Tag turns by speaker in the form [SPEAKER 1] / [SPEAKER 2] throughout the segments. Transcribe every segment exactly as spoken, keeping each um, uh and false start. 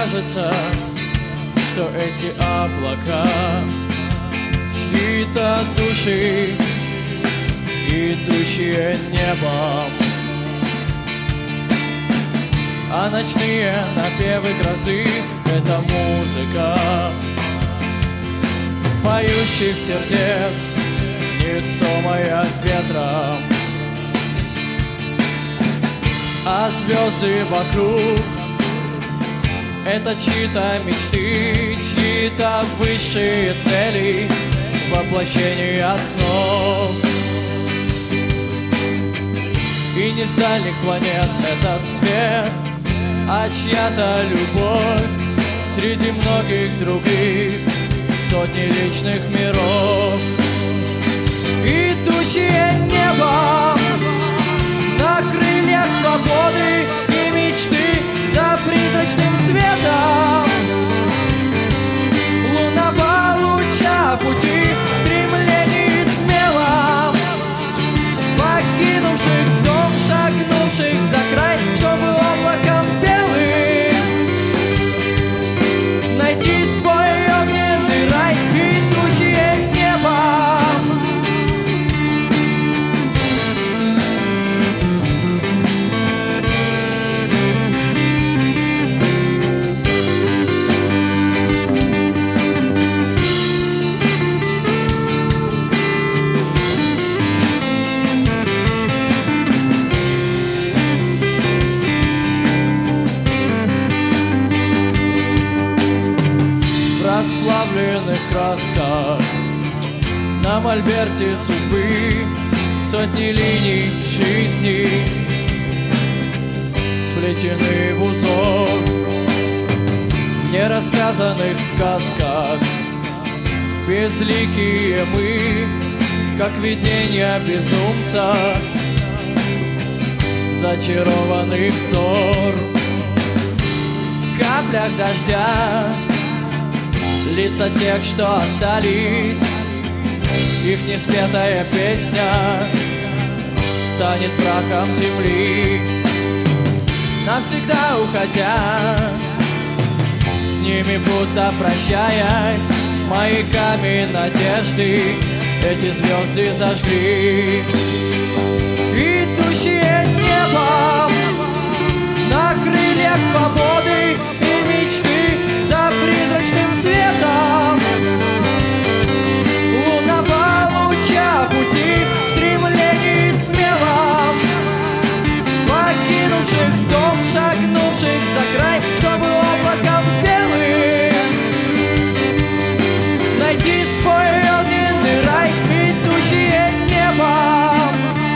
[SPEAKER 1] кажется, что эти облака чьи-то души, идущие небом, а ночные напевы грозы — это музыка поющих сердец, несомая ветром. А звезды вокруг — это чьи-то мечты, чьи-то высшие цели, воплощение снов. И не с дальних планет этот свет, а чья-то любовь среди многих других, сотни личных миров. Идущие небом на крыльях свободы и мечты за призрачным светом лунного луча пути в стремлении смелом, покинувших дом, шагнувших за край, чтобы облаком белым найти свой огненный рай. Идущие небом. Расплавленных красках на мольберте судьбы сотни линий жизни сплетены в узор. В нерассказанных сказках безликие мы, как видения безумца, зачарованный взор. В каплях дождя лица тех, что остались, их неспетая песня станет прахом земли. Навсегда уходя, с ними будто прощаясь, маяками надежды эти звезды зажгли. Идущие небом на крыльях свободы и мечты за призрачным светом лунного луча пути в стремлении смелом, покинувших дом, шагнувших за край, чтобы облаком белым найти свой огненный рай. Идущие небом.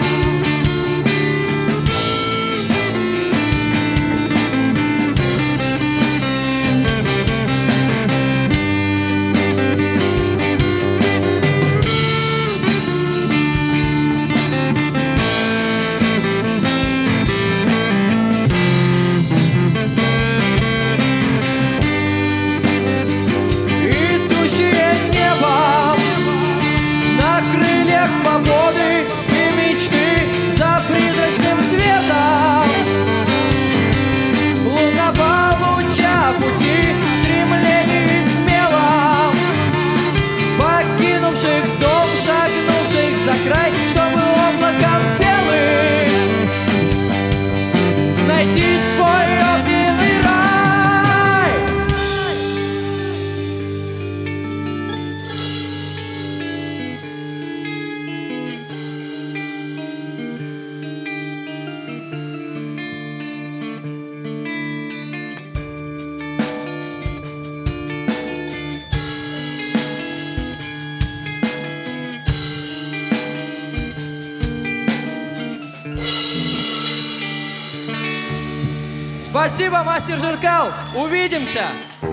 [SPEAKER 1] Свободы и мечты за призрачным светом лунного луча пути в стремлении смелом, покинувших дом, шагнувших за край, чтобы облаком белым найти свой огненный рай. Спасибо, мастер Жиркал! Увидимся!